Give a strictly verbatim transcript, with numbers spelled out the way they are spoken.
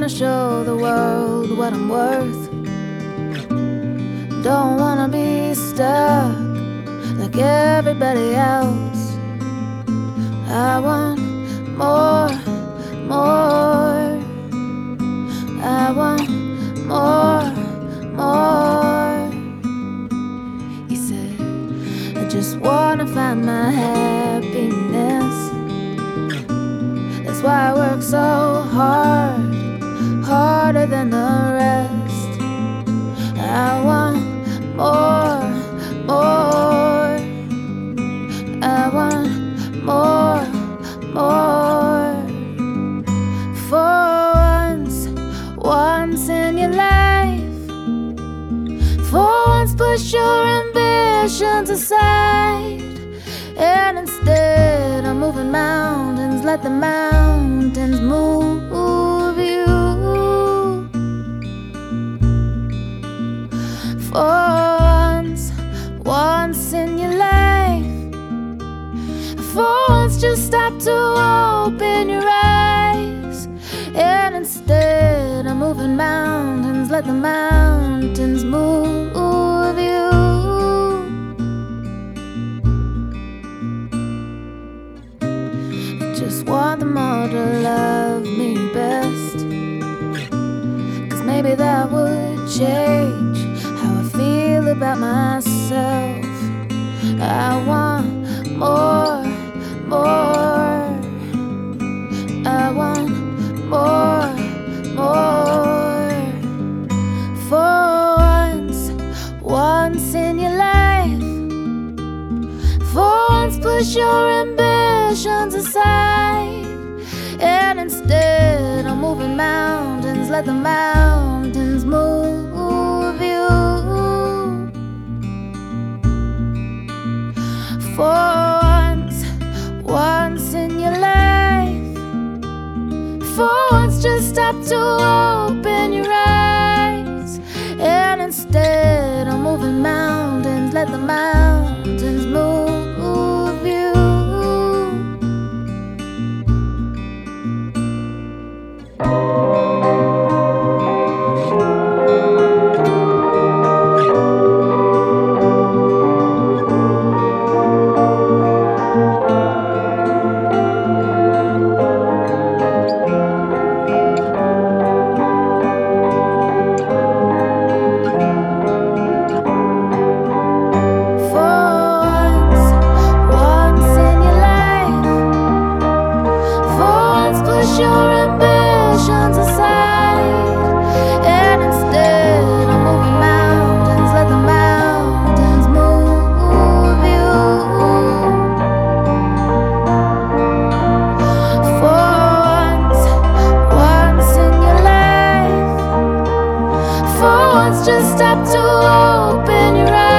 wanna show the world what I'm worth. Don't wanna be stuck like everybody else. I want more, more. I want more, more. He said, I just wanna find my happiness. That's why I work so hard, harder than the rest. I want more, more. I want more, more. For once, once in your life, for once push your ambitions aside, and instead of moving mountains, let the mountains move you. For once, once in your life, for once just stop to open your eyes, and instead of moving mountains, let the mountains move you. I just want them all to love me best, 'cause maybe that would change how I feel about myself. I want more, more. I want more, more. For once, once in your life, for once push your ambitions aside, and instead of moving mountains, let the mountains move you. For once, once in your life, for once just stop to open your eyes, and instead of moving mountains, let the mountains move you. Your ambitions aside, and instead of moving mountains, let the mountains move you. For once, once in your life, for once just stop to open your eyes.